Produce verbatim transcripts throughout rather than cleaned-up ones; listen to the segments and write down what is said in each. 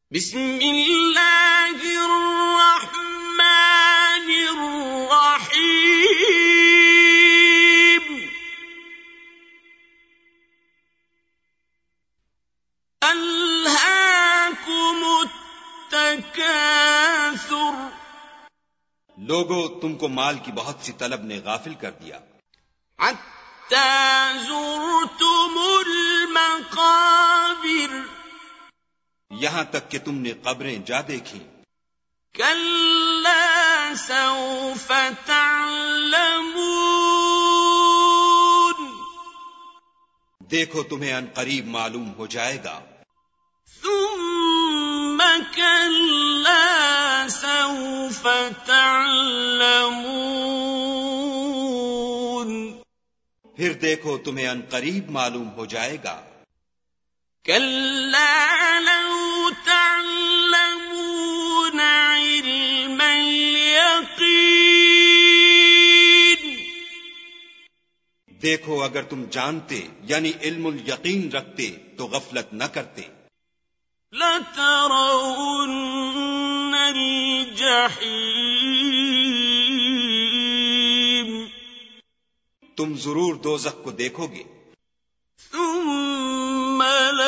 بسم اللہ الرحمن الرحیم الہاکم التکاثر لوگو تم کو مال کی بہت سی طلب نے غافل کر دیا حتی زرتم المقابر یہاں تک کہ تم نے قبریں جا دیکھی کلا سوف تعلمون دیکھو تمہیں ان قریب معلوم ہو جائے گا ثم کلا سوف تعلمون پھر دیکھو تمہیں ان قریب معلوم ہو جائے گا کلا لو تعلمون علم الیقین دیکھو اگر تم جانتے یعنی علم الیقین رکھتے تو غفلت نہ کرتے لترون الجحیم تم ضرور دوزخ کو دیکھو گے ثم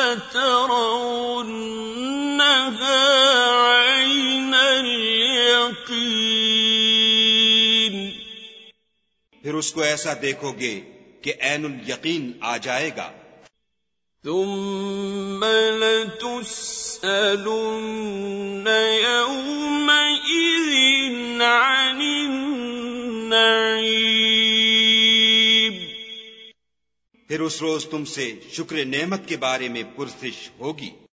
لترونها عین الیقین پھر اس کو ایسا دیکھو گے کہ عین الیقین آ جائے گا ثم لتسألن یومئذ عن النعیم پھر اس روز تم سے شکر نعمت کے بارے میں پرسش ہوگی